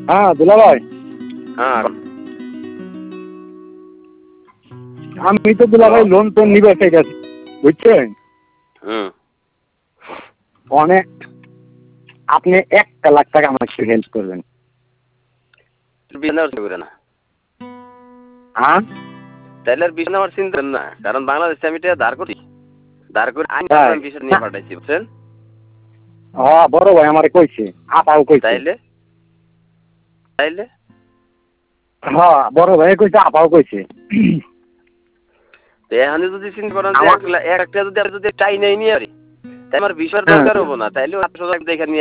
হ্যাঁ দুলা ভাই, হ্যাঁ আমি তো দুলা ভাই লোন টোন নিবে ঠিক আছে, বুঝছেন? হুম অনেক, আপনি 1 লাখ টাকা আমাকে হেল্প করবেন। বিছানা করে না হ্যাঁ তাইলে আর বিছানা আমার চিন্তা করেন না, কারণ বাংলাদেশে আমি এটা দাঁড় করে আইন তাই আমি বিষয় নিয়ে পাঠাইছি, বুঝছেন? হ্যাঁ বড় ভাই আমারে কইছে, আপাও কইছে। তাইলে তাইলে হ্যাঁ বড় ভাই কইছে, আপাও কইছে। এখানে যদি চিন্তা করেন যে আমার একটা যদি আমি যদি চাই নাই নিয়ে আরি, তাই আমার বিষয়ের হ্যাঁ দরকার হবো না, তাইলে 800 টাকা দেখে নিয়ে